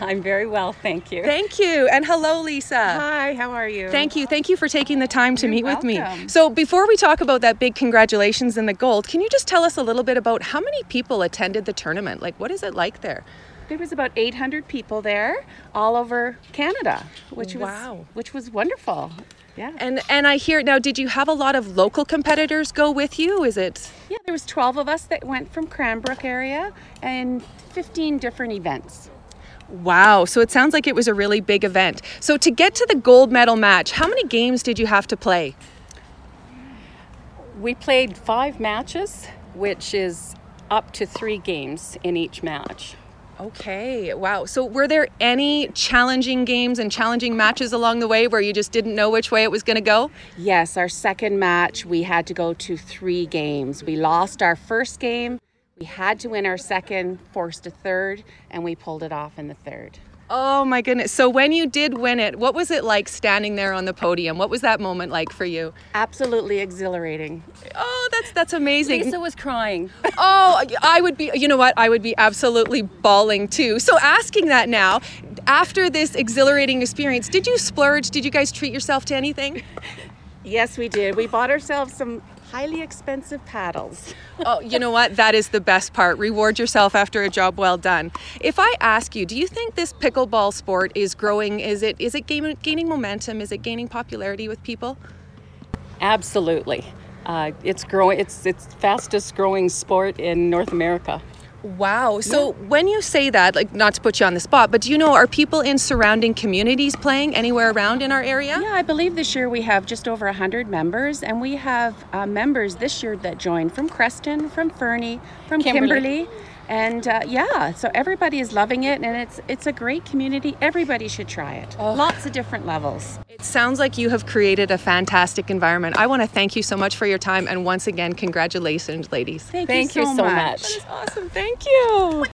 I'm very well, thank you. Thank you. And hello, Lisa. Hi, how are you? Thank you. Thank you for taking the time to meet with me. welcome. So before we talk about that big congratulations and the gold, can you just tell us a little bit about how many people attended the tournament? Like, what is it like there? There was about 800 people there, all over Canada, which was wonderful. Yeah. And I hear now, did you have a lot of local competitors go with you? Is it? Yeah, there was 12 of us that went from Cranbrook area and 15 different events. Wow. So it sounds like it was a really big event. So to get to the gold medal match, how many games did you have to play? We played 5 matches, which is up to 3 games in each match. Okay. Wow. So were there any challenging games and challenging matches along the way where you just didn't know which way it was going to go? Yes, our second match, we had to go to 3 games. We lost our first game. We had to win our second, forced a third, and we pulled it off in the third. Oh my goodness. So when you did win it, what was it like standing there on the podium? What was that moment like for you? Absolutely exhilarating. Oh, that's amazing. Lisa was crying. Oh, I would be, you know what? I would be absolutely bawling too. So asking that now, after this exhilarating experience, did you splurge? Did you guys treat yourself to anything? Yes, we did. We bought ourselves some highly expensive paddles. Oh, you know what? That is the best part. Reward yourself after a job well done. If I ask you, do you think this pickleball sport is growing? Is it gaining momentum? Is it gaining popularity with people? Absolutely. It's growing. It's fastest growing sport in North America. Wow. So when you say that, like, not to put you on the spot, but do you know, are people in surrounding communities playing anywhere around in our area? Yeah, I believe this year we have just over 100 members, and we have members this year that joined from Creston, from Fernie, from Kimberley. And so everybody is loving it, and it's a great community. Everybody should try it. Lots of different levels. It sounds like you have created a fantastic environment. I want to thank you so much for your time, and once again, congratulations, ladies. Thank you so much. That is awesome. Thank you.